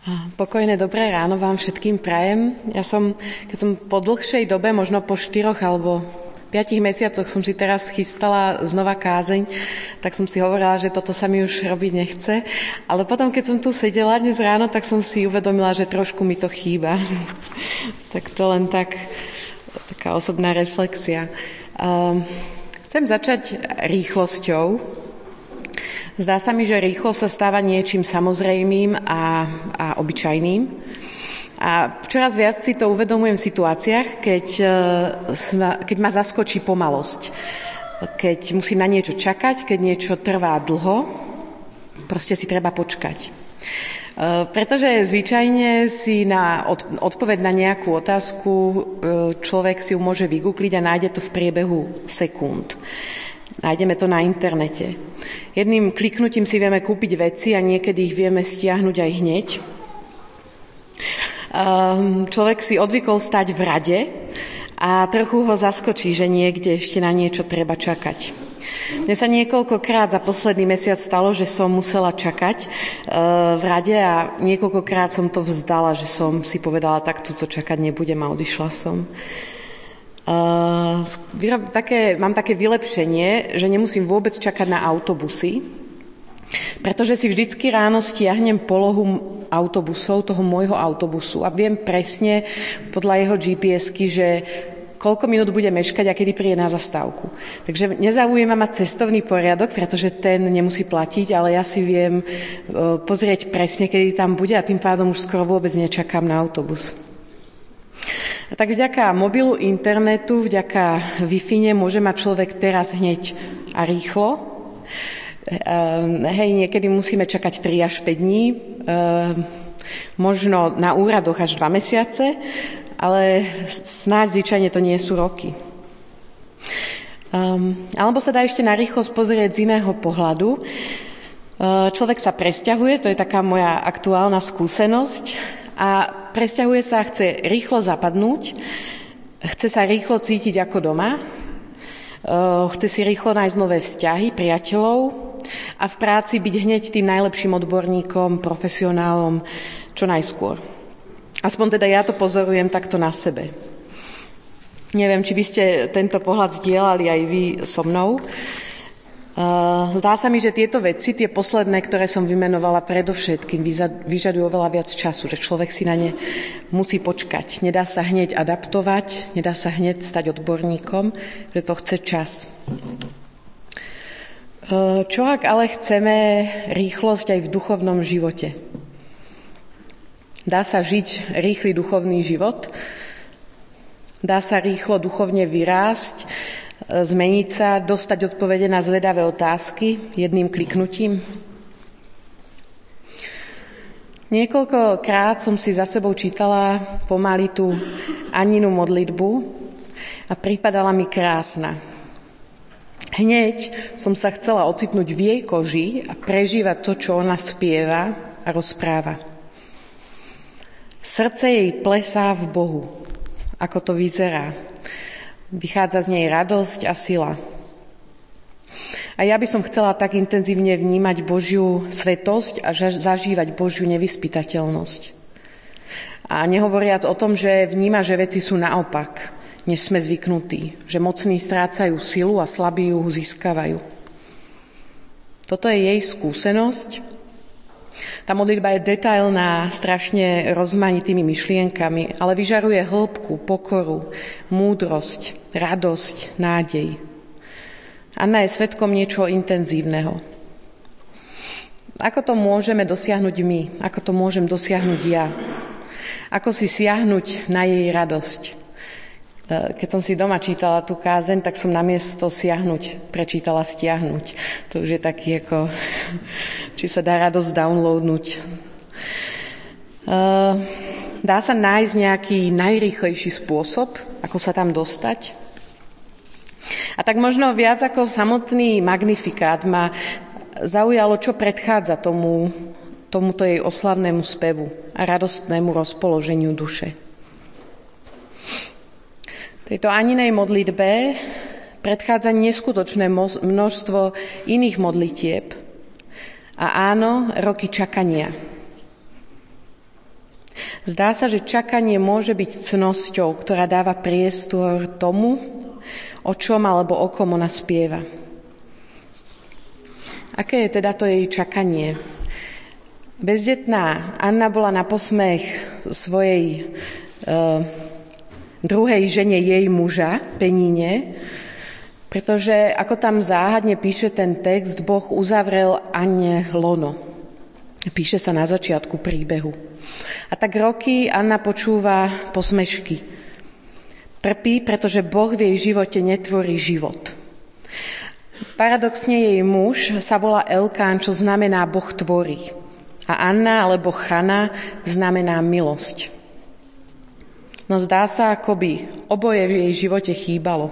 Pokojné dobré ráno vám všetkým prajem. Keď som po dlhšej dobe, možno po 4 alebo 5 mesiacoch som si teraz chystala znova kázeň, tak som si hovorila, že toto sa mi už robiť nechce. Ale potom, keď som tu sedela dnes ráno, tak som si uvedomila, že trošku mi to chýba. Tak to len taká osobná reflexia. Chcem začať rýchlosťou. Zdá sa mi, že rýchlosť sa stáva niečím samozrejmým a obyčajným. A čoraz viac si to uvedomujem v situáciách, keď ma zaskočí pomalosť. Keď musím na niečo čakať, keď niečo trvá dlho, proste si treba počkať. Pretože zvyčajne si na odpoveď na nejakú otázku človek si ju môže vygoogliť a nájde to v priebehu sekúnd. Nájdeme to na internete. Jedným kliknutím si vieme kúpiť veci a niekedy ich vieme stiahnuť aj hneď. Človek si odvykol stať v rade a trochu ho zaskočí, že niekde ešte na niečo treba čakať. Mne sa niekoľkokrát za posledný mesiac stalo, že som musela čakať v rade a niekoľkokrát som to vzdala, že som si povedala, tak túto čakať nebudem a odišla som. Mám také vylepšenie, že nemusím vôbec čakať na autobusy, pretože si vždycky ráno stiahnem polohu autobusov, toho môjho autobusu a viem presne podľa jeho GPS-ky, že koľko minút bude meškať a kedy príde na zastávku. Takže nezaujíma ma cestovný poriadok, pretože ten nemusí platiť, ale ja si viem pozrieť presne, kedy tam bude a tým pádom už skoro vôbec nečakám na autobus. A tak vďaka mobilu, internetu, vďaka Wi-Fi môže mať človek teraz hneď a rýchlo. Niekedy musíme čakať 3 až 5 dní, možno na úradoch až 2 mesiace, ale snáď zvyčajne to nie sú roky. Alebo sa dá ešte na rýchlosť pozrieť z iného pohľadu. Človek sa presťahuje, to je taká moja aktuálna skúsenosť, a presťahuje sa a chce rýchlo zapadnúť, chce sa rýchlo cítiť ako doma, chce si rýchlo nájsť nové vzťahy, priateľov a v práci byť hneď tým najlepším odborníkom, profesionálom čo najskôr. Aspoň teda ja to pozorujem takto na sebe. Neviem, či by ste tento pohľad zdieľali aj vy so mnou. Zdá sa mi, že tieto veci, tie posledné, ktoré som vymenovala, predovšetkým vyžadujú oveľa viac času, že človek si na ne musí počkať. Nedá sa hneď adaptovať, nedá sa hneď stať odborníkom, že to chce čas. Čo ak ale chceme rýchlosť aj v duchovnom živote? Dá sa žiť rýchly duchovný život? Dá sa rýchlo duchovne vyrásť, zmeniť sa, dostať odpovede na zvedavé otázky jedným kliknutím? Niekoľkokrát som si za sebou čítala pomaly tú Anninu modlitbu a pripadala mi krásna. Hneď som sa chcela ocitnúť v jej koži a prežívať to, čo ona spieva a rozpráva. Srdce jej plesá v Bohu. Ako to vyzerá? Vychádza z nej radosť a sila. A ja by som chcela tak intenzívne vnímať Božiu svetosť a zažívať Božiu nevyspytateľnosť. A nehovoriac o tom, že vníma, že veci sú naopak, než sme zvyknutí. Že mocní strácajú silu a slabí ju získavajú. Toto je jej skúsenosť. Tá modlitba je detailná, strašne rozmanitými myšlienkami, ale vyžaruje hĺbku, pokoru, múdrosť, radosť, nádej. Anna je svedkom niečoho intenzívneho. Ako to môžeme dosiahnuť my? Ako to môžem dosiahnuť ja? Ako si siahnuť na jej radosť? Keď som si doma čítala tú kázeň, tak som namiesto siahnuť prečítala stiahnuť. To už je taký ako, či sa dá radosť downloadnúť. Dá sa nájsť nejaký najrýchlejší spôsob, ako sa tam dostať? A tak možno viac ako samotný magnifikát ma zaujalo, čo predchádza tomuto jej oslavnému spevu a radostnému rozpoloženiu duše. Tejto Anninej modlitbe predchádza neskutočné množstvo iných modlitieb a áno, roky čakania. Zdá sa, že čakanie môže byť cnosťou, ktorá dáva priestor tomu, o čom alebo o kom ona spieva. Aké je teda to jej čakanie? Bezdetná Anna bola na posmech svojej druhej žene jej muža, Peníne, pretože, ako tam záhadne píše ten text, Boh uzavrel Anne lono. Píše sa na začiatku príbehu. A tak roky Anna počúva posmešky. Trpí, pretože Boh v jej živote netvorí život. Paradoxne jej muž sa volá Elkán, čo znamená Boh tvorí. A Anna alebo Chana znamená milosť. No zdá sa, ako by oboje v jej živote chýbalo.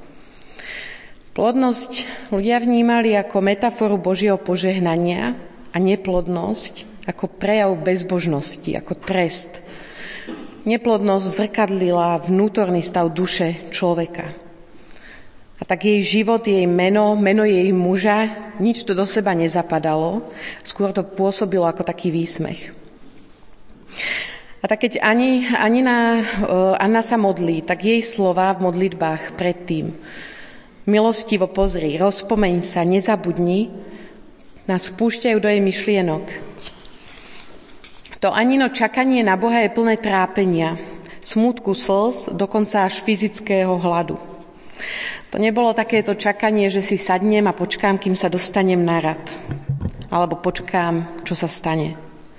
Plodnosť ľudia vnímali ako metaforu Božieho požehnania a neplodnosť ako prejav bezbožnosti, ako trest. Neplodnosť zrkadlila vnútorný stav duše človeka. A tak jej život, jej meno jej muža, nič to do seba nezapadalo, skôr to pôsobilo ako taký výsmech. A tak keď Anna sa modlí, tak jej slova v modlitbách predtým: milostivo pozri, rozpomeň sa, nezabudni, nás vpúšťajú do jej myšlienok. To Anino čakanie na Boha je plné trápenia, smútku, slz, dokonca až fyzického hladu. To nebolo takéto čakanie, že si sadnem a počkám, kým sa dostanem na rad. Alebo počkám, čo sa stane.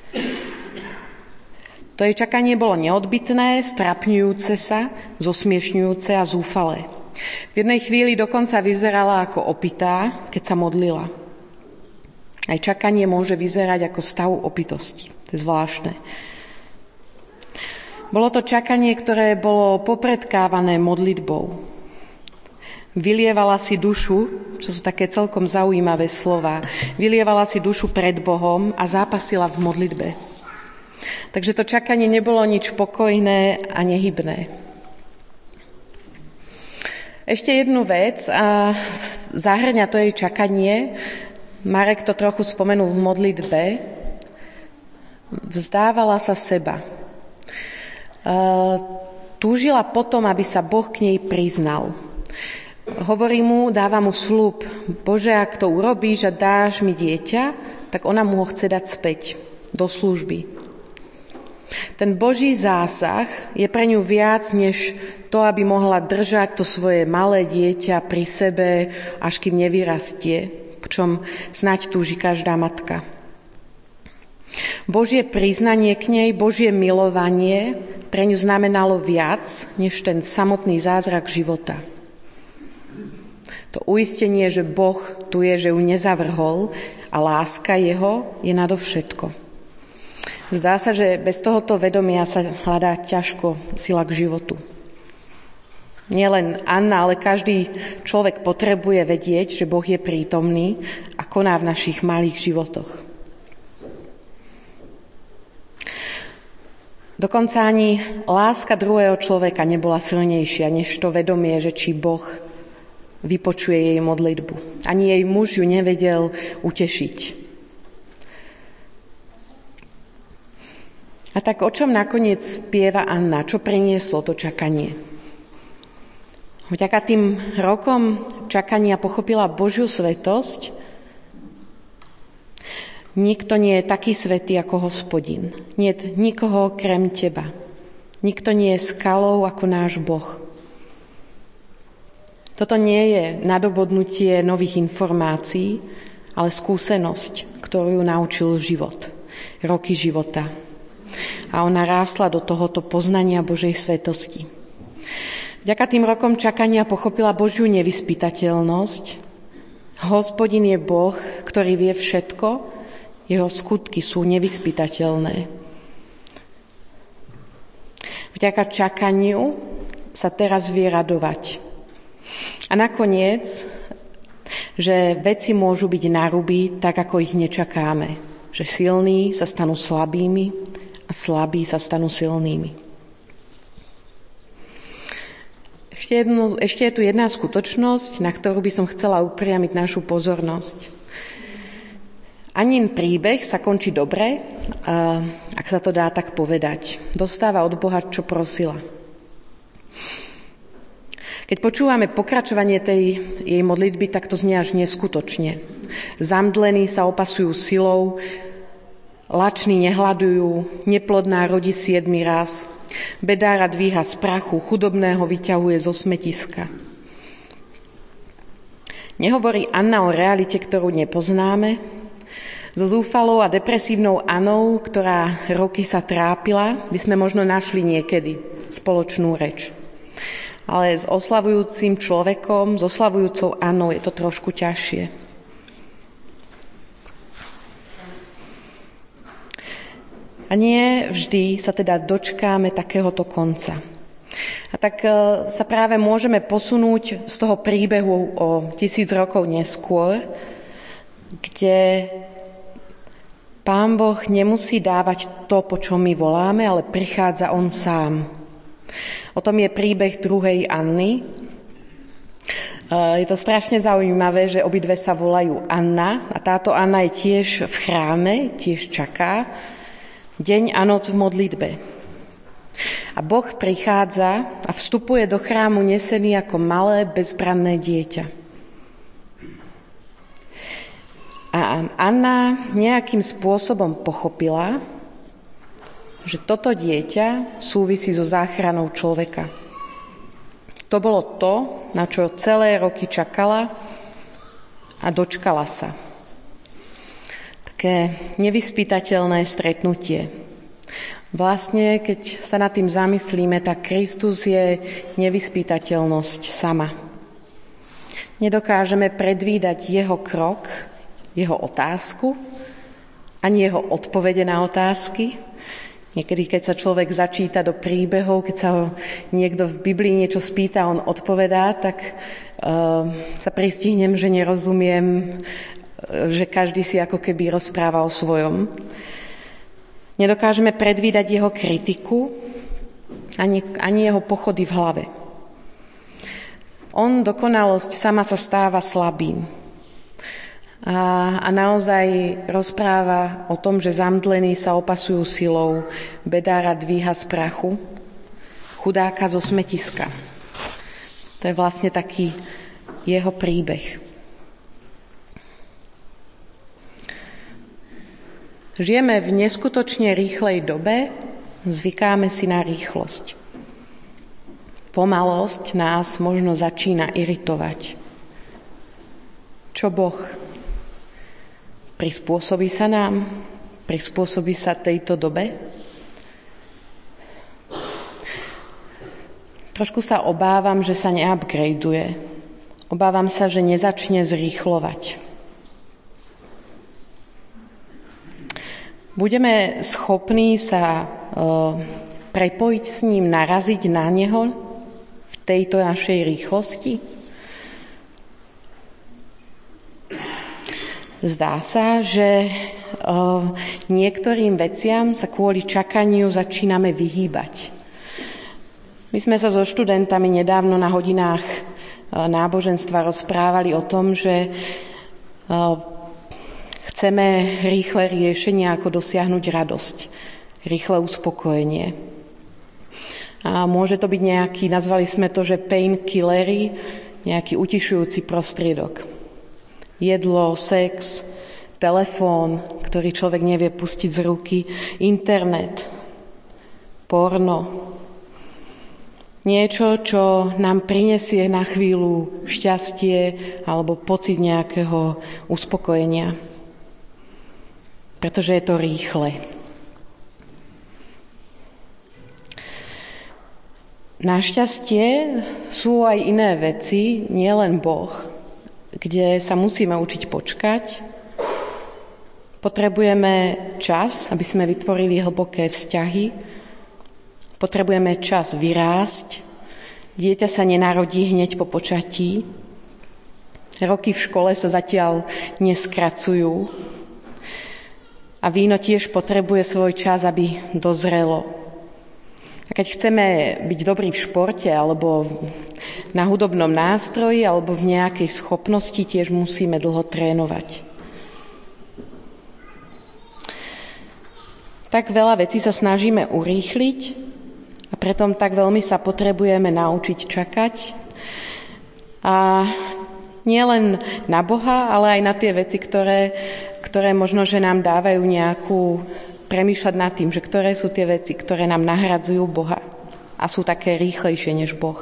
To jej čakanie bolo neodbytné, strapňujúce sa, zosmiešňujúce a zúfalé. V jednej chvíli dokonca vyzerala ako opitá, keď sa modlila. Aj čakanie môže vyzerať ako stav opitosti. To je zvláštne. Bolo to čakanie, ktoré bolo popredkávané modlitbou. Vylievala si dušu, čo sú také celkom zaujímavé slová, vylievala si dušu pred Bohom a zápasila v modlitbe. Takže to čakanie nebolo nič pokojné a nehybné. Ešte jednu vec a zahŕňa to jej čakanie. Marek to trochu spomenul v modlitbe. Vzdávala sa seba. Túžila potom, aby sa Boh k nej priznal. Hovorí mu, dáva mu sľub: Bože, ak to urobíš a dáš mi dieťa, tak ona mu ho chce dať späť do služby. Ten Boží zásah je pre ňu viac než to, aby mohla držať to svoje malé dieťa pri sebe, až kým nevyrastie, po čom snáď túži každá matka. Božie priznanie k nej, Božie milovanie pre ňu znamenalo viac než ten samotný zázrak života. To uistenie, že Boh tu je, že ju nezavrhol a láska jeho je nadovšetko. Zdá sa, že bez tohoto vedomia sa hľadá ťažko sila k životu. Nielen Anna, ale každý človek potrebuje vedieť, že Boh je prítomný a koná v našich malých životoch. Dokonca ani láska druhého človeka nebola silnejšia než to vedomie, že či Boh vypočuje jej modlitbu. Ani jej muž ju nevedel utešiť. A tak o čom nakoniec spieva Anna? Čo prinieslo to čakanie? Vďaka tým rokom čakania pochopila Božiu svätosť. Nikto nie je taký svätý ako Hospodin. Niet nikoho krem teba. Nikto nie je skalou ako náš Boh. Toto nie je nadobudnutie nových informácií, ale skúsenosť, ktorú ju naučil život, roky života. A ona rástla do tohoto poznania Božej svetosti. Vďaka tým rokom čakania pochopila Božiu nevyspytateľnosť. Hospodin je Boh, ktorý vie všetko, jeho skutky sú nevyspytateľné. Vďaka čakaniu sa teraz vie radovať. A nakoniec, že veci môžu byť naruby tak, ako ich nečakáme. Že silní sa stanú slabými a slabí sa stanú silnými. Ešte je tu jedna skutočnosť, na ktorú by som chcela upriamiť našu pozornosť. Annin príbeh sa končí dobre, ak sa to dá tak povedať. Dostáva od Boha, čo prosila. Keď počúvame pokračovanie tej jej modlitby, tak to znie až neskutočne. Zamdlení sa opasujú silou, lační nehľadujú, neplodná rodí 7 raz, bedára dvíha z prachu, chudobného vyťahuje zo smetiska. Nehovorí Anna o realite, ktorú nepoznáme. So zúfalou a depresívnou Annou, ktorá roky sa trápila, by sme možno našli niekedy spoločnú reč. Ale s oslavujúcim človekom, s oslavujúcou Annou je to trošku ťažšie. A nie vždy sa teda dočkáme takéhoto konca. A tak sa práve môžeme posunúť z toho príbehu o 1000 rokov neskôr, kde Pán Boh nemusí dávať to, po čom my voláme, ale prichádza on sám. O tom je príbeh druhej Anny. Je to strašne zaujímavé, že obidve sa volajú Anna a táto Anna je tiež v chráme, tiež čaká deň a noc v modlitbe. A Boh prichádza a vstupuje do chrámu nesený ako malé, bezbranné dieťa. A Anna nejakým spôsobom pochopila, že toto dieťa súvisí so záchranou človeka. To bolo to, na čo celé roky čakala a dočkala sa. Také nevyspytateľné stretnutie. Vlastne, keď sa nad tým zamyslíme, tak Kristus je nevyspytateľnosť sama. Nedokážeme predvídať jeho krok, jeho otázku, ani jeho odpovede na otázky. Niekedy, keď sa človek začíta do príbehov, keď sa ho niekto v Biblii niečo spýta, on odpovedá, tak sa pristihnem, že nerozumiem, že každý si ako keby rozpráva o svojom. Nedokážeme predvídať jeho kritiku, ani jeho pochody v hlave. On, dokonalosť, sama sa stáva slabým. A naozaj rozpráva o tom, že zamdlení sa opasujú silou, bedára dvíha z prachu, chudáka zo smetiska. To je vlastne taký jeho príbeh. Žijeme v neskutočne rýchlej dobe, zvykáme si na rýchlosť. Pomalosť nás možno začína iritovať. Čo Boh? Prispôsobí sa nám? Prispôsobí sa tejto dobe? Trošku sa obávam, že sa neupgradeuje. Obávam sa, že nezačne zrýchlovať. Budeme schopní sa prepojiť s ním, naraziť na neho v tejto našej rýchlosti? Zdá sa, že niektorým veciam sa kvôli čakaniu začíname vyhýbať. My sme sa so študentami nedávno na hodinách náboženstva rozprávali o tom, že chceme rýchle riešenia, ako dosiahnuť radosť, rýchle uspokojenie. A môže to byť nejaký, nazvali sme to, že painkillery, nejaký utišujúci prostriedok. Jedlo, sex, telefón, ktorý človek nevie pustiť z ruky, internet, porno. Niečo, čo nám prinesie na chvíľu šťastie alebo pocit nejakého uspokojenia. Pretože je to rýchle. Našťastie sú aj iné veci, nielen Boh, kde sa musíme učiť počkať. Potrebujeme čas, aby sme vytvorili hlboké vzťahy. Potrebujeme čas vyrásť. Dieťa sa nenarodí hneď po počatí. Roky v škole sa zatiaľ neskracujú. A víno tiež potrebuje svoj čas, aby dozrelo. A keď chceme byť dobrí v športe, alebo na hudobnom nástroji, alebo v nejakej schopnosti, tiež musíme dlho trénovať. Tak veľa vecí sa snažíme urýchliť a preto tak veľmi sa potrebujeme naučiť čakať. A nie len na Boha, ale aj na tie veci, ktoré možno, že nám dávajú premýšľať nad tým, že ktoré sú tie veci, ktoré nám nahradzujú Boha a sú také rýchlejšie než Boh.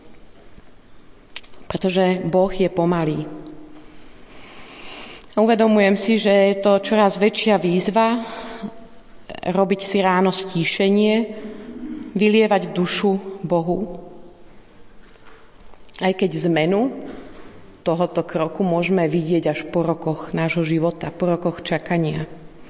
Pretože Boh je pomalý. A uvedomujem si, že je to čoraz väčšia výzva robiť si ráno stíšenie, vylievať dušu Bohu. Aj keď zmenu tohoto kroku môžeme vidieť až po rokoch nášho života, po rokoch čakania.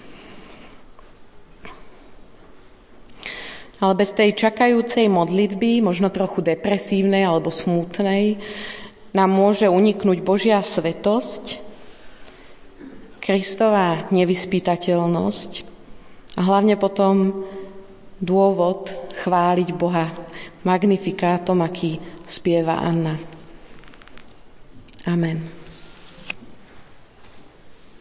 Ale bez tej čakajúcej modlitby, možno trochu depresívnej alebo smutnej, nám môže uniknúť Božia svetosť, Kristova nevyspytateľnosť a hlavne potom dôvod chváliť Boha magnifikátom, aký spieva Anna. Amen.